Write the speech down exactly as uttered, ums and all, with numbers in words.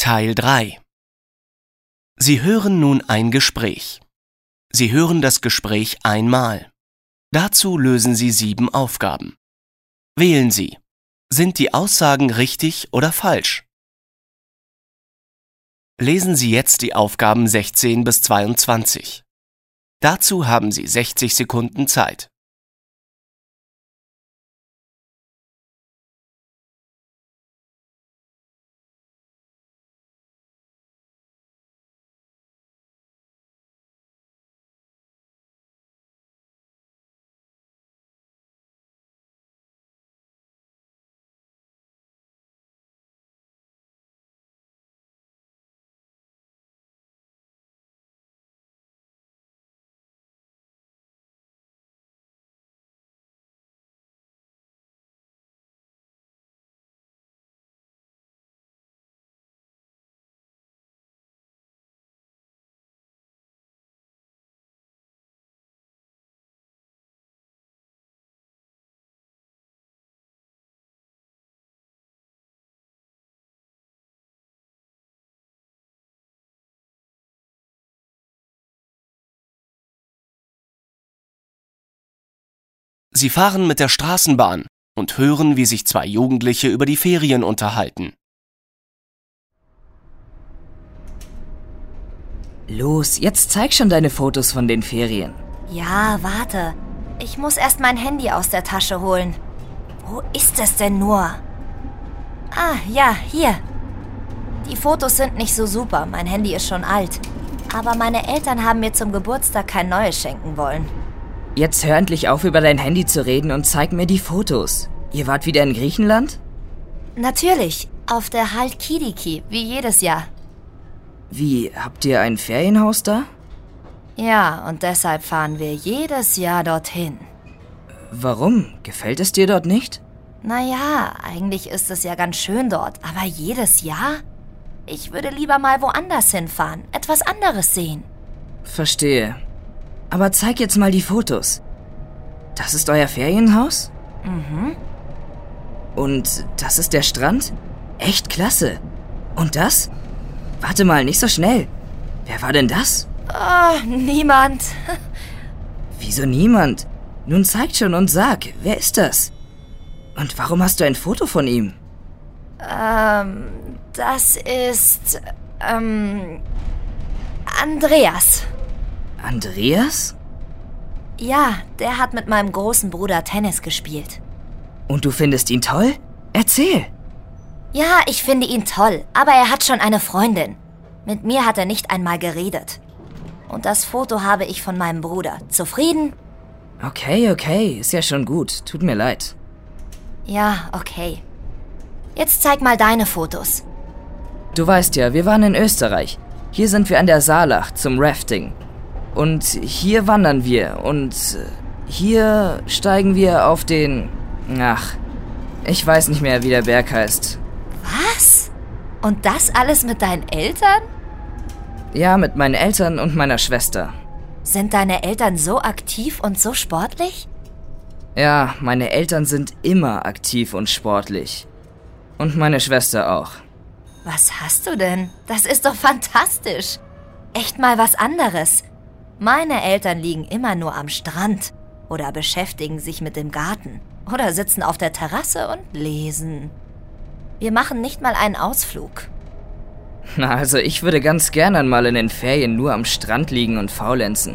Teil drei. Sie hören nun ein Gespräch. Sie hören das Gespräch einmal. Dazu lösen Sie sieben Aufgaben. Wählen Sie. Sind die Aussagen richtig oder falsch? Lesen Sie jetzt die Aufgaben sechzehn bis zweiundzwanzig. Dazu haben Sie sechzig Sekunden Zeit. Sie fahren mit der Straßenbahn und hören, wie sich zwei Jugendliche über die Ferien unterhalten. Los, jetzt zeig schon deine Fotos von den Ferien. Ja, warte. Ich muss erst mein Handy aus der Tasche holen. Wo ist es denn nur? Ah, ja, hier. Die Fotos sind nicht so super, mein Handy ist schon alt. Aber meine Eltern haben mir zum Geburtstag kein neues schenken wollen. Jetzt hör endlich auf, über dein Handy zu reden und zeig mir die Fotos. Ihr wart wieder in Griechenland? Natürlich, auf der Halkidiki, wie jedes Jahr. Wie, habt ihr ein Ferienhaus da? Ja, und deshalb fahren wir jedes Jahr dorthin. Warum? Gefällt es dir dort nicht? Naja, eigentlich ist es ja ganz schön dort, aber jedes Jahr? Ich würde lieber mal woanders hinfahren, etwas anderes sehen. Verstehe. Aber zeig jetzt mal die Fotos. Das ist euer Ferienhaus? Mhm. Und das ist der Strand? Echt klasse. Und das? Warte mal, nicht so schnell. Wer war denn das? Oh, niemand. Wieso niemand? Nun zeig schon und sag, wer ist das? Und warum hast du ein Foto von ihm? Ähm, das ist, ähm, Andreas. Andreas? Ja, der hat mit meinem großen Bruder Tennis gespielt. Und du findest ihn toll? Erzähl. Ja, ich finde ihn toll, aber er hat schon eine Freundin. Mit mir hat er nicht einmal geredet. Und das Foto habe ich von meinem Bruder. Zufrieden? Okay, okay, ist ja schon gut. Tut mir leid. Ja, okay. Jetzt zeig mal deine Fotos. Du weißt ja, wir waren in Österreich. Hier sind wir an der Saalach zum Rafting. Und hier wandern wir und hier steigen wir auf den... Ach, ich weiß nicht mehr, wie der Berg heißt. Was? Und das alles mit deinen Eltern? Ja, mit meinen Eltern und meiner Schwester. Sind deine Eltern so aktiv und so sportlich? Ja, meine Eltern sind immer aktiv und sportlich. Und meine Schwester auch. Was hast du denn? Das ist doch fantastisch. Echt mal was anderes. Meine Eltern liegen immer nur am Strand oder beschäftigen sich mit dem Garten oder sitzen auf der Terrasse und lesen. Wir machen nicht mal einen Ausflug. Na, also ich würde ganz gerne mal in den Ferien nur am Strand liegen und faulenzen.